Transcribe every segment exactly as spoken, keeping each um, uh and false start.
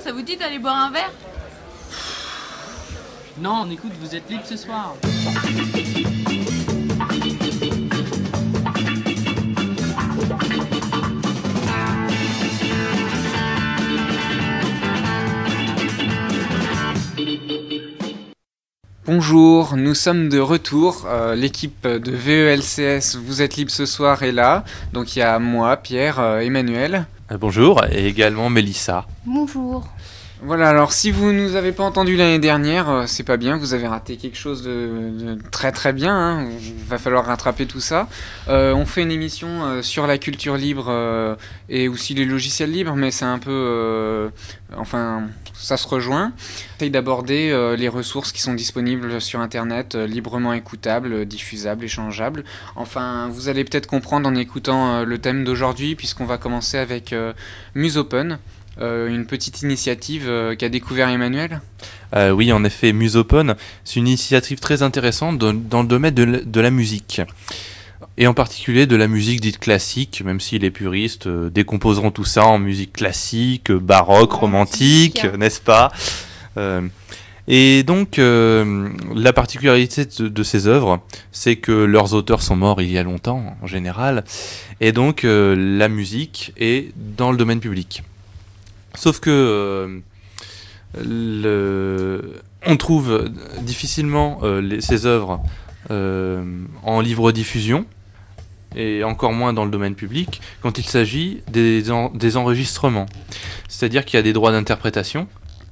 ça vous dit d'aller boire un verre ? Non, écoute, vous êtes libre ce soir. Bonjour, nous sommes de retour. Euh, l'équipe de V E L C S Vous êtes libre ce soir est là. Donc il y a moi, Pierre, euh, Emmanuel. Euh, bonjour, et également Mélissa. Bonjour. Voilà, alors si vous nous avez pas entendu l'année dernière, euh, c'est pas bien, vous avez raté quelque chose de, de très très bien, hein. Il va falloir rattraper tout ça. Euh, on fait une émission euh, sur la culture libre euh, et aussi les logiciels libres, mais c'est un peu... Euh, enfin, ça se rejoint. On essaye d'aborder euh, les ressources qui sont disponibles sur Internet, euh, librement écoutables, euh, diffusables, échangeables. Enfin, vous allez peut-être comprendre en écoutant euh, le thème d'aujourd'hui, puisqu'on va commencer avec euh, Musopen. Euh, une petite initiative euh, qu'a découvert Emmanuel. Euh, oui, en effet, Musopen, c'est une initiative très intéressante dans, dans le domaine de la, de la musique. Et en particulier de la musique dite classique, même si les puristes euh, décomposeront tout ça en musique classique, baroque, romantique, romantique. N'est-ce pas ? euh, Et donc, euh, la particularité de, de ces œuvres, c'est que leurs auteurs sont morts il y a longtemps, en général, et donc euh, la musique est dans le domaine public. Sauf que euh, le... on trouve difficilement euh, les, ces œuvres euh, en livre-diffusion, et encore moins dans le domaine public, quand il s'agit des, en... des enregistrements. C'est-à-dire qu'il y a des droits d'interprétation,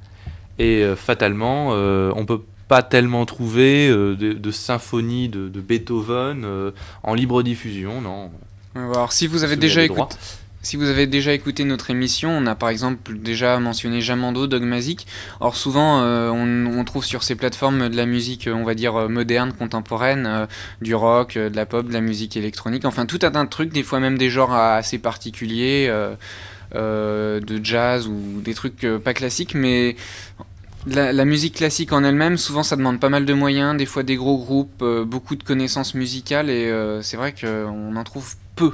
et euh, fatalement, euh, on ne peut pas tellement trouver euh, de, de symphonies de, de Beethoven euh, en libre-diffusion, non. Alors, si vous avez déjà écouté... Si vous avez déjà écouté notre émission, on a par exemple déjà mentionné Jamando, Dogmazic. Or souvent, euh, on, on trouve sur ces plateformes de la musique, on va dire, moderne, contemporaine, euh, du rock, euh, de la pop, de la musique électronique, enfin tout un tas de trucs, des fois même des genres assez particuliers, euh, euh, de jazz ou des trucs euh, pas classiques, mais... La, la musique classique en elle-même, souvent ça demande pas mal de moyens, des fois des gros groupes, euh, beaucoup de connaissances musicales, et euh, c'est vrai qu'on en trouve peu.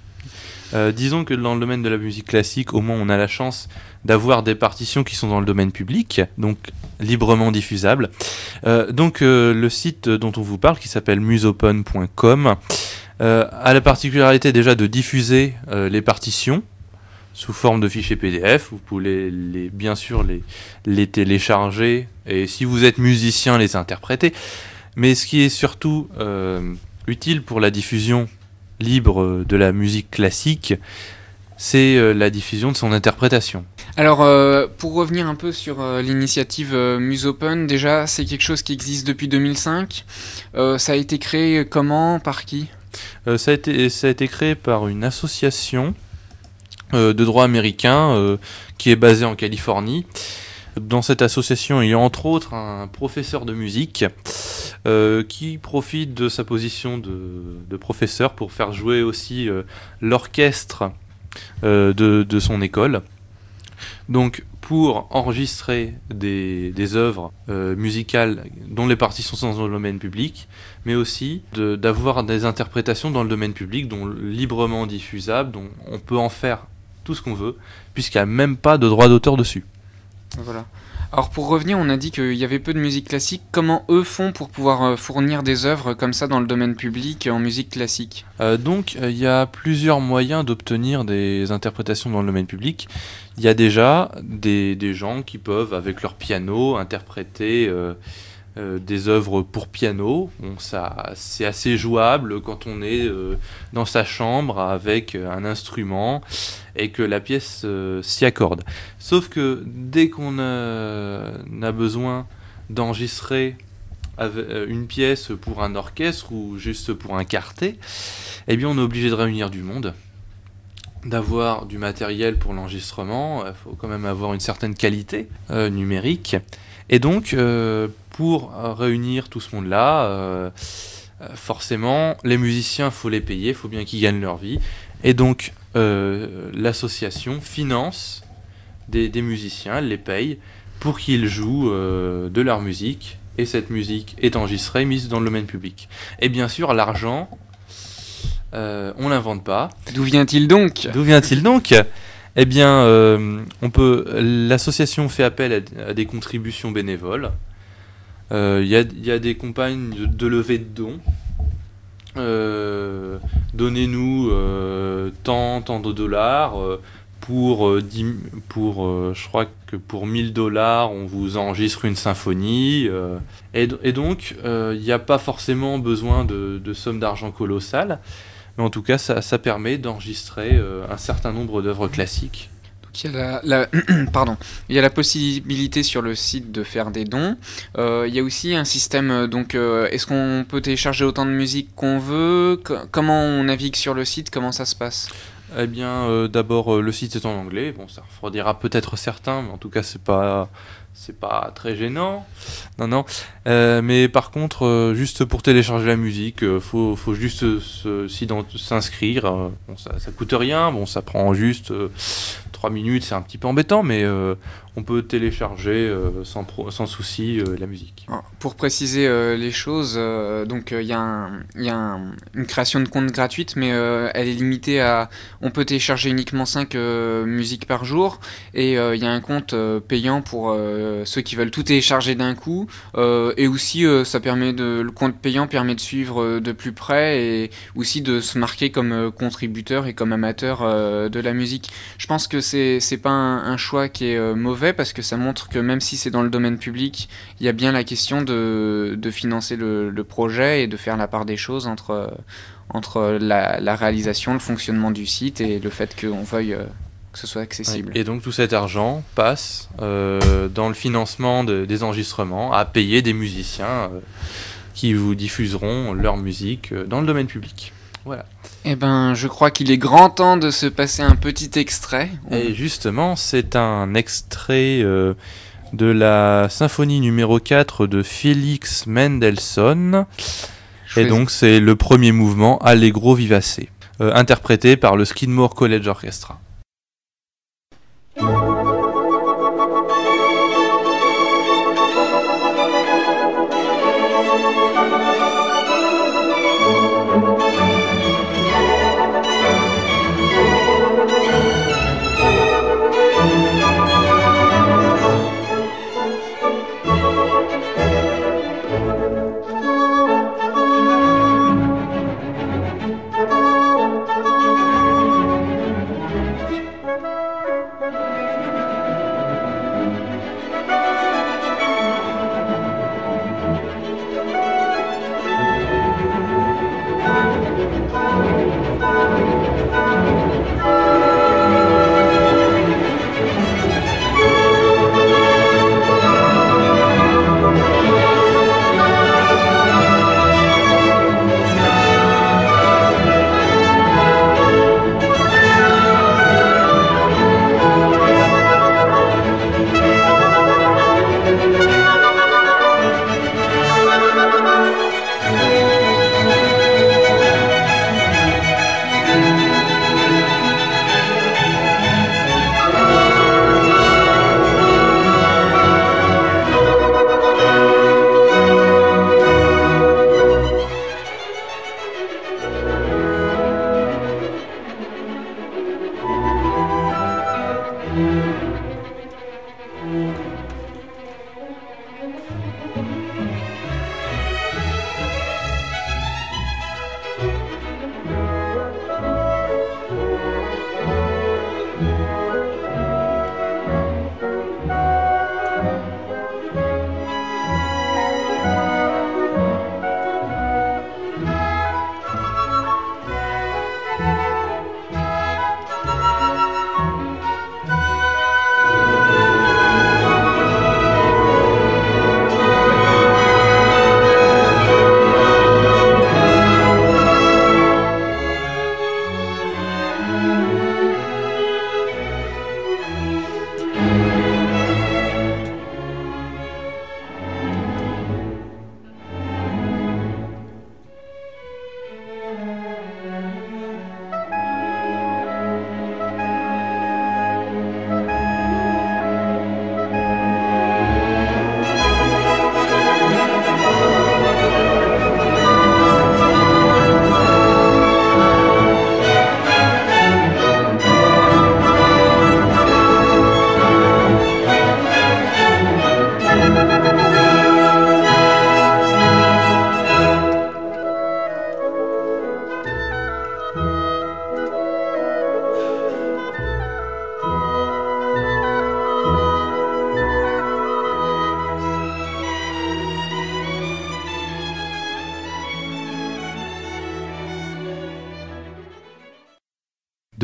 Euh, disons que dans le domaine de la musique classique, au moins on a la chance d'avoir des partitions qui sont dans le domaine public, donc librement diffusables. Euh, donc euh, le site dont on vous parle, qui s'appelle musopen point com, euh, a la particularité déjà de diffuser euh, les partitions sous forme de fichiers P D F. Vous pouvez les, bien sûr les, les télécharger et si vous êtes musicien, les interpréter. Mais ce qui est surtout euh, utile pour la diffusion libre de la musique classique, c'est euh, la diffusion de son interprétation. Alors, euh, pour revenir un peu sur euh, l'initiative euh, Musopen, déjà, c'est quelque chose qui existe depuis deux mille cinq. Euh, ça a été créé comment, par qui ? euh, ça, a été, ça a été créé par une association euh, de droit américain euh, qui est basée en Californie. Dans cette association, il y a entre autres un professeur de musique euh, qui profite de sa position de, de professeur pour faire jouer aussi euh, l'orchestre euh, de, de son école. Donc, pour enregistrer des, des œuvres euh, musicales dont les partitions sont dans le domaine public, mais aussi de, d'avoir des interprétations dans le domaine public, dont librement diffusables, dont on peut en faire tout ce qu'on veut, puisqu'il n'y a même pas de droit d'auteur dessus. Voilà. Alors pour revenir, on a dit qu'il y avait peu de musique classique. Comment eux font pour pouvoir fournir des œuvres comme ça dans le domaine public en musique classique ? euh, Donc il euh, y a plusieurs moyens d'obtenir des interprétations dans le domaine public. Il y a déjà des, des gens qui peuvent, avec leur piano, interpréter euh, euh, des œuvres pour piano. Bon, ça, c'est assez jouable quand on est euh, dans sa chambre avec un instrument et que la pièce euh, s'y accorde. Sauf que dès qu'on a, a besoin d'enregistrer une pièce pour un orchestre ou juste pour un quartet, eh bien on est obligé de réunir du monde, d'avoir du matériel pour l'enregistrement, il faut quand même avoir une certaine qualité euh, numérique. Et donc, euh, pour réunir tout ce monde-là, euh, forcément, les musiciens, il faut les payer, il faut bien qu'ils gagnent leur vie. Et donc, euh, l'association finance des, des musiciens, elle les paye pour qu'ils jouent euh, de leur musique. Et cette musique est enregistrée, mise dans le domaine public. Et bien sûr, l'argent, euh, on l'invente pas. D'où vient-il donc ? D'où vient-il donc ? Eh bien, euh, on peut, l'association fait appel à, à des contributions bénévoles. Il euh, y, y a des campagnes de, de levée de dons. Euh, donnez-nous euh, tant, tant de dollars. Euh, pour, euh, dix, pour euh, je crois que pour mille dollars, on vous enregistre une symphonie. Euh, et, et donc, il euh, n'y a pas forcément besoin de, de sommes d'argent colossales. Mais en tout cas, ça, ça permet d'enregistrer euh, un certain nombre d'œuvres classiques. Donc il y a la, la, pardon, il y a la possibilité sur le site de faire des dons. Euh, il y a aussi un système, donc euh, est-ce qu'on peut télécharger autant de musique qu'on veut ? C- Comment on navigue sur le site ? Comment ça se passe ? Eh bien, euh, d'abord, euh, le site est en anglais. Bon, ça refroidira peut-être certains, mais en tout cas, c'est pas... c'est pas très gênant. Non, non. Euh, mais par contre, euh, juste pour télécharger la musique, euh, faut, faut juste se, s'inscrire. Euh, bon, ça, ça coûte rien. Bon, ça prend juste euh, trois minutes. C'est un petit peu embêtant, mais euh, on peut télécharger euh, sans, pro, sans souci euh, la musique. Alors, pour préciser euh, les choses, euh, donc il euh, y a, un, y a un, une création de compte gratuite, mais euh, elle est limitée à... On peut télécharger uniquement cinq euh, musiques par jour, et il euh, y a un compte euh, payant pour... Euh, ceux qui veulent tout télécharger d'un coup, euh, et aussi euh, ça permet de, le compte payant permet de suivre euh, de plus près et aussi de se marquer comme euh, contributeur et comme amateur euh, de la musique. Je pense que c'est c'est pas un, un choix qui est euh, mauvais parce que ça montre que même si c'est dans le domaine public, il y a bien la question de, de financer le, le projet et de faire la part des choses entre, euh, entre la, la réalisation, le fonctionnement du site et le fait qu'on veuille euh, que ce soit accessible. Et donc tout cet argent passe euh, dans le financement de, des enregistrements, à payer des musiciens euh, qui vous diffuseront leur musique euh, dans le domaine public. Voilà. Eh ben, je crois qu'il est grand temps de se passer un petit extrait. Et justement, c'est un extrait euh, de la symphonie numéro quatre de Félix Mendelssohn. Et donc c'est le premier mouvement, Allegro vivace, euh, interprété par le Skidmore College Orchestra.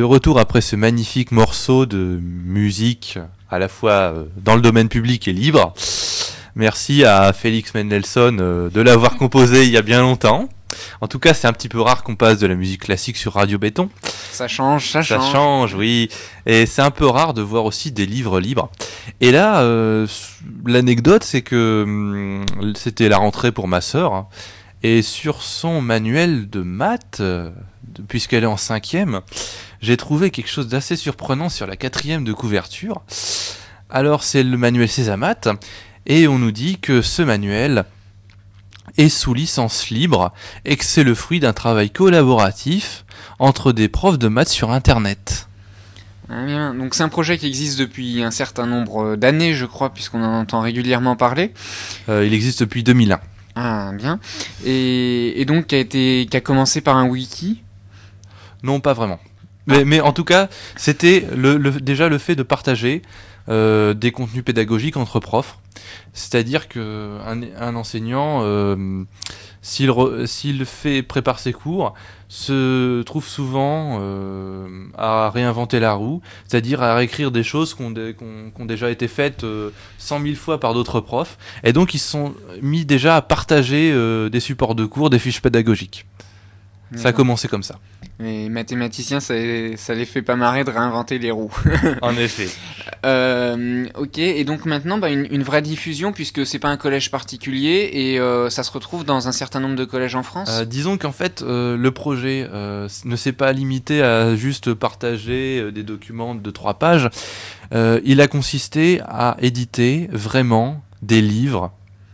de retour après ce magnifique morceau de musique à la fois euh, dans le domaine public et libre. Merci à Félix Mendelssohn euh, de l'avoir composé il y a bien longtemps. En tout cas, c'est un petit peu rare qu'on passe de la musique classique sur Radio Béton. Ça change, ça, Ça change. change, oui. Et c'est un peu rare de voir aussi des livres libres. Et là, euh, l'anecdote, c'est que hum, c'était la rentrée pour ma sœur. Et sur son manuel de maths, euh, puisqu'elle est en cinquième, j'ai trouvé quelque chose d'assez surprenant sur la quatrième de couverture. Alors, c'est le manuel Césamat. Et on nous dit que ce manuel est sous licence libre et que c'est le fruit d'un travail collaboratif entre des profs de maths sur Internet. Ah, bien. Donc c'est un projet qui existe depuis un certain nombre d'années, je crois, puisqu'on en entend régulièrement parler. Euh, il existe depuis deux mille un. Ah, bien. Et, et donc qui a, été, qui a commencé par un wiki. Non, pas vraiment. Mais, mais en tout cas, c'était le, le, déjà le fait de partager euh, des contenus pédagogiques entre profs. C'est-à-dire qu'un un enseignant, euh, s'il, re, s'il fait, prépare ses cours, se trouve souvent euh, à réinventer la roue, c'est-à-dire à réécrire des choses qui ont, de, qui ont, qui ont déjà été faites euh, cent mille fois par d'autres profs. Et donc, ils se sont mis déjà à partager euh, des supports de cours, des fiches pédagogiques. Ça a commencé comme ça. Les mathématiciens, ça, ça les fait pas marrer de réinventer les roues. En effet. Euh, ok, et donc maintenant, bah, une, une vraie diffusion, puisque c'est pas un collège particulier, et euh, ça se retrouve dans un certain nombre de collèges en France. Euh, disons qu'en fait, euh, le projet euh, ne s'est pas limité à juste partager euh, des documents de trois pages. Euh, il a consisté à éditer vraiment des livres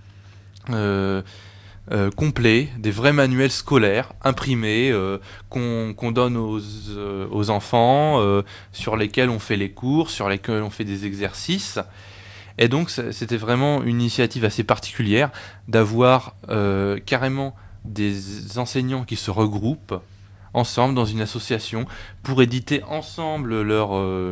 euh, Euh, complets, des vrais manuels scolaires imprimés euh, qu'on, qu'on donne aux, euh, aux enfants, euh, sur lesquels on fait les cours, sur lesquels on fait des exercices. Et donc c'était vraiment une initiative assez particulière d'avoir euh, carrément des enseignants qui se regroupent ensemble dans une association pour éditer ensemble leur, euh,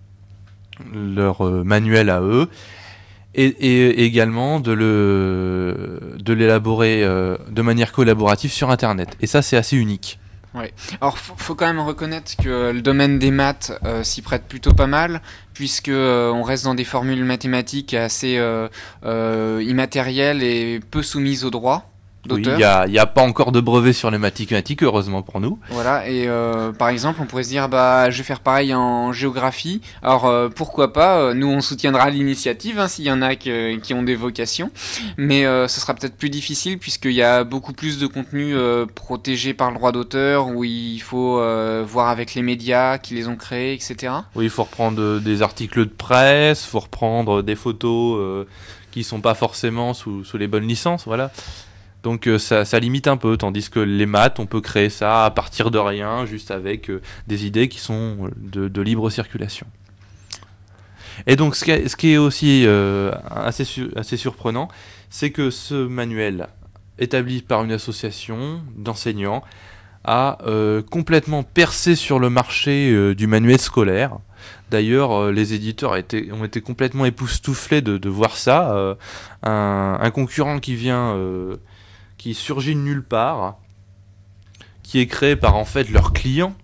leur euh, manuel à eux. Et, et également de, le, de l'élaborer euh, de manière collaborative sur Internet. Et ça, c'est assez unique. Ouais. Alors, faut, faut quand même reconnaître que le domaine des maths euh, s'y prête plutôt pas mal, puisque euh, on reste dans des formules mathématiques assez euh, euh, immatérielles et peu soumises au droit d'auteur. Oui, il n'y a, a pas encore de brevet sur les mathématiques, heureusement pour nous. Voilà, et euh, par exemple, on pourrait se dire, bah, je vais faire pareil en géographie. Alors, euh, pourquoi pas, euh, nous, on soutiendra l'initiative, hein, s'il y en a que, qui ont des vocations. Mais euh, ce sera peut-être plus difficile, puisqu'il y a beaucoup plus de contenu euh, protégé par le droit d'auteur, où il faut euh, voir avec les médias qui les ont créés, et cetera. Oui, il faut reprendre des articles de presse, il faut reprendre des photos euh, qui ne sont pas forcément sous, sous les bonnes licences, voilà. Donc euh, ça, ça limite un peu, tandis que les maths, on peut créer ça à partir de rien, juste avec euh, des idées qui sont de, de libre circulation. Et donc ce qui est, ce qui est aussi euh, assez, su, assez surprenant, c'est que ce manuel, établi par une association d'enseignants, a euh, complètement percé sur le marché euh, du manuel scolaire. D'ailleurs, euh, les éditeurs étaient, ont été complètement époustouflés de, de voir ça. Euh, un, un concurrent qui vient... Euh, qui surgit de nulle part, qui est créé par en fait leurs clients,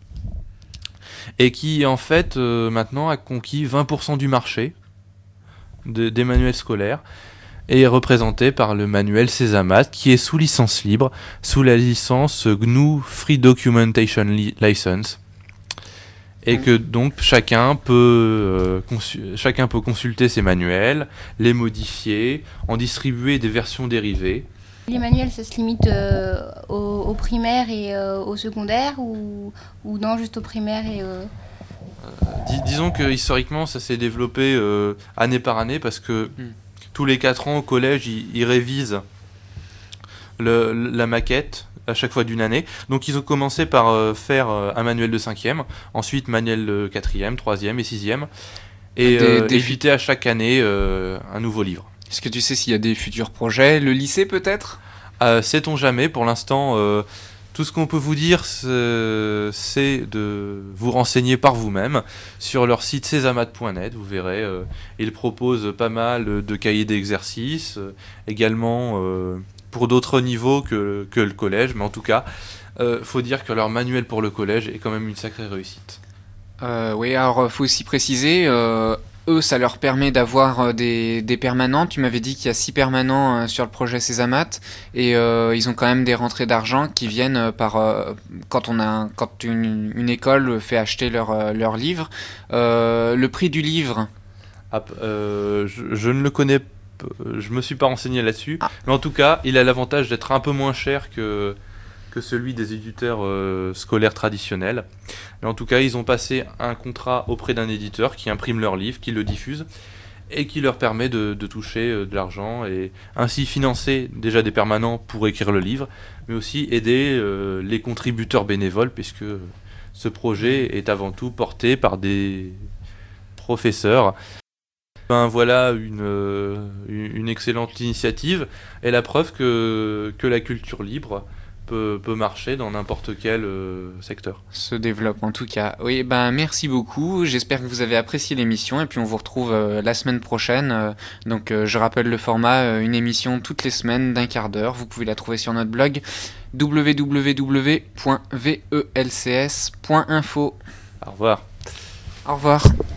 et qui en fait euh, maintenant a conquis vingt pour cent du marché de, des manuels scolaires, et est représenté par le manuel Césamat, qui est sous licence libre, sous la licence G N U Free Documentation Li- License, et que donc chacun peut, euh, consu- chacun peut consulter ces manuels, les modifier, en distribuer des versions dérivées. Les manuels, ça se limite euh, au, au primaire et euh, au secondaire ou, ou non, juste au primaire et... Euh... Euh, dis- disons que historiquement, ça s'est développé euh, année par année parce que mm. tous les quatre ans au collège, ils, ils révisent le, la maquette à chaque fois d'une année. Donc ils ont commencé par euh, faire euh, un manuel de cinquième, ensuite manuel de quatrième, troisième et sixième, et euh, des, des éditer à chaque année euh, un nouveau livre. Est-ce que tu sais s'il y a des futurs projets? Le lycée peut-être? euh, Sait-on jamais. Pour l'instant, euh, tout ce qu'on peut vous dire, c'est, c'est de vous renseigner par vous-même sur leur site césamat point net. Vous verrez, euh, ils proposent pas mal de cahiers d'exercices, euh, également euh, pour d'autres niveaux que, que le collège. Mais en tout cas, il euh, faut dire que leur manuel pour le collège est quand même une sacrée réussite. Euh, oui, alors il faut aussi préciser, euh, eux, ça leur permet d'avoir euh, des, des permanents. Tu m'avais dit qu'il y a six permanents euh, sur le projet Sésamat, et euh, ils ont quand même des rentrées d'argent qui viennent euh, par euh, quand on a quand une, une école fait acheter leur, euh, leur livre. Euh, le prix du livre. Ah, euh, je, je ne le connais, p- je me suis pas renseigné là-dessus, Ah. mais en tout cas, il a l'avantage d'être un peu moins cher que, que celui des éditeurs euh, scolaires traditionnels. Mais en tout cas, ils ont passé un contrat auprès d'un éditeur qui imprime leur livre, qui le diffuse, et qui leur permet de, de toucher euh, de l'argent et ainsi financer déjà des permanents pour écrire le livre, mais aussi aider euh, les contributeurs bénévoles, puisque ce projet est avant tout porté par des professeurs. Ben voilà une, euh, une excellente initiative et la preuve que, que la culture libre peut, peut marcher dans n'importe quel euh, secteur. Se développe en tout cas. Oui, ben merci beaucoup. J'espère que vous avez apprécié l'émission et puis on vous retrouve euh, la semaine prochaine. Euh, donc euh, je rappelle le format, euh, une émission toutes les semaines d'un quart d'heure. Vous pouvez la trouver sur notre blog w w w point velcs point info. Au revoir. Au revoir.